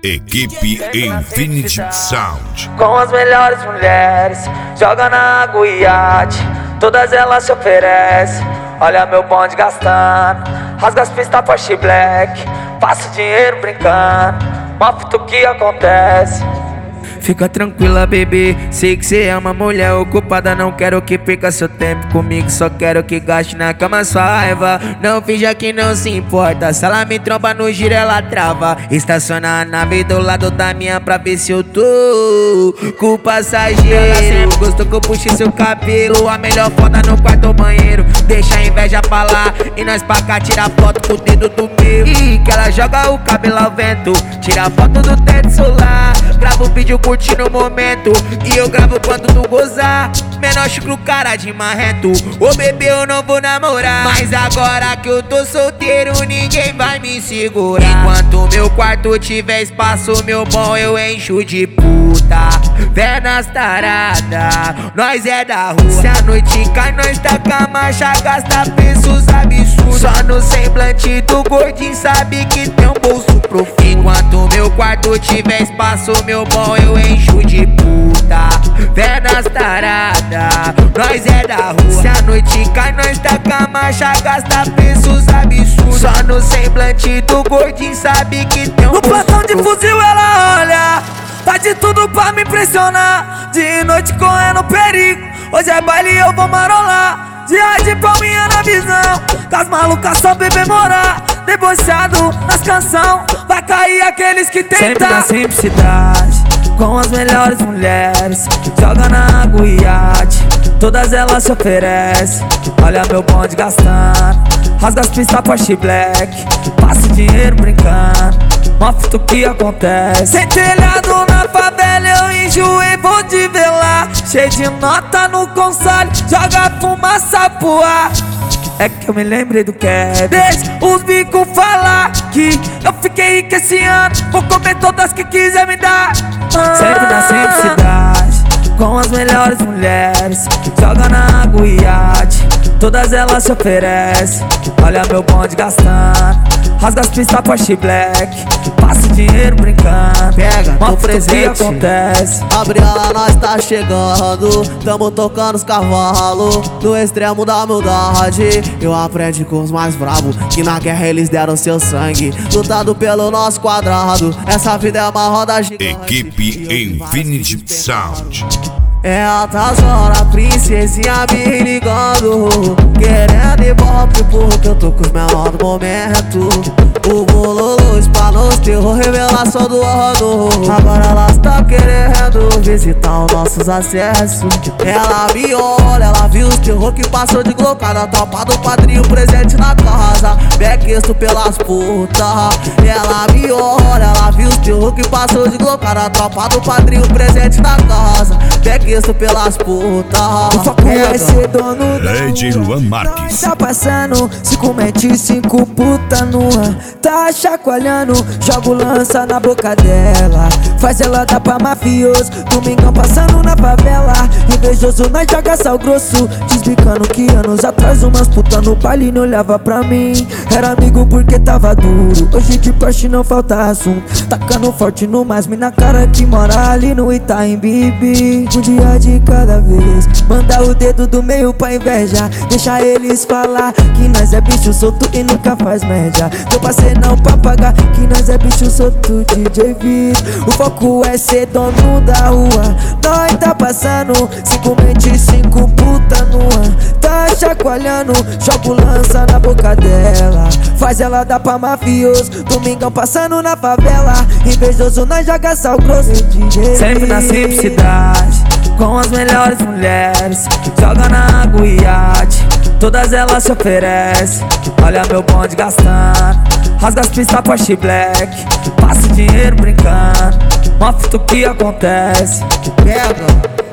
Equipe Infinity Sound. Com as melhores mulheres, joga na água e iate, todas elas se oferecem. Olha meu bonde gastando, rasga as pistas Porsche Black, passa o dinheiro brincando, mostra o que acontece. Fica tranquila, bebê, sei que cê é uma mulher ocupada. Não quero que perca seu tempo comigo, só quero que gaste na cama sua raiva. Não finja que não se importa, se ela me tromba no giro ela trava. Estaciona a nave do lado da minha pra ver se eu tô com o passageiro. Ela sempre gostou que eu puxe seu cabelo, a melhor foda no quarto ou banheiro. Deixa a inveja pra lá e nós pra cá tira foto com o dedo do meio. E que ela joga o cabelo ao vento, tira foto do teto solar. Grava o vídeo curtindo o momento e eu gravo quando tu gozar. Menor chucro, cara de marrento. Ô bebê, eu não vou namorar, mas agora que eu tô solteiro ninguém vai me segurar. Enquanto meu quarto tiver espaço, meu bom, eu encho de puta. Pernas tarada, nós é da rua. Se a noite cai, nós tá com a marcha, gasta preços absurdos. Só no semblante do gordinho sabe que tem um bolso profundo. Enquanto meu quarto tiver espaço, meu bom, eu encho de puta. Pernas tarada, nós é da rua. Se a noite cai, nós tá com a marcha, gasta preços absurdos. Só no semblante do gordinho sabe que tem um bolso profundo. No plantão de fuzil ela olha, faz de tudo pra me impressionar. De noite correndo perigo, hoje é baile e eu vou marolar. Dia de palminha na visão, com as malucas só bebê morar. Debochado nas canção, vai cair aqueles que tentam. Sempre na simplicidade, com as melhores mulheres, joga na água e iate, todas elas se oferecem. Olha meu bonde gastando, rasga as pistas Porsche Black, passa o dinheiro brincando, mostra o que acontece. Sem telhado na favela eu enjoei, vou te ver lá. Cheio de nota no console, joga fumaça pro ar. É que eu me lembrei do Kevin. Deixa os bicos falar que eu fiquei rico esse ano, vou comer todas que quiser me dar. sempre na simplicidade, com as melhores mulheres, joga na água e iate, todas elas se oferecem. Olha meu bonde gastando, rasga as pistas Porsche Black, passa o dinheiro brincando, pega, mostra presente. o que acontece. Gabriela, nós tá chegando, tamo tocando os cavalos, no extremo da humildade. Eu aprendi com os mais bravos, que na guerra eles deram seu sangue, lutado pelo nosso quadrado. Essa vida é uma roda gigante. Equipe Infinity Sound. É altas horas, princesinha me ligando, querendo ibope porque eu tô com os menores do momento. O bololô, espanos, terror, revelação do ano. Agora elas tão querendo visitar os nossos acessos. Ela me olha, ela viu os terror que passou de glocada, tropa do padrinho presente na casa, bequisto pelas putas. Ela me olha, ela viu os terror que passou de glocada, tropa do padrinho presente na casa, bequisto pelas putas. O foco é ser dono da Lady Luan Marques. tá passando, 5 mente, 5 puta nua, tá chacoalhando, jogo lança na boca dela, faz ela dar pra mafioso. Domingão passando na favela, invejoso nós joga sal grosso, desbicando que anos atrás umas puta no baile não olhava pra mim. Era amigo porque tava duro, hoje de Porsche não falta assunto, tacando forte no mais mina cara que mora ali no Itaim Bibi. Um dia de cada vez, manda o dedo do meio pra inveja, deixa eles falar que nós é bicho solto e nunca faz média. Tô passei não pra pagar, que nós é bicho solto, DJ Vitor. O foco é ser dono da rua, nós tá passando, 5 mente, 5 puta nua, tá chacoalhando, jogo lança na boca dela, faz ela dar pra mafioso. Domingão passando na favela, invejoso nós joga sal grosso, DJ sempre na simplicidade, com as melhores mulheres, joga na água e iate, todas elas se oferecem. Olha meu bonde gastando, rasga as pistas Porsche Black, passa o dinheiro brincando, mostra o que acontece. pega.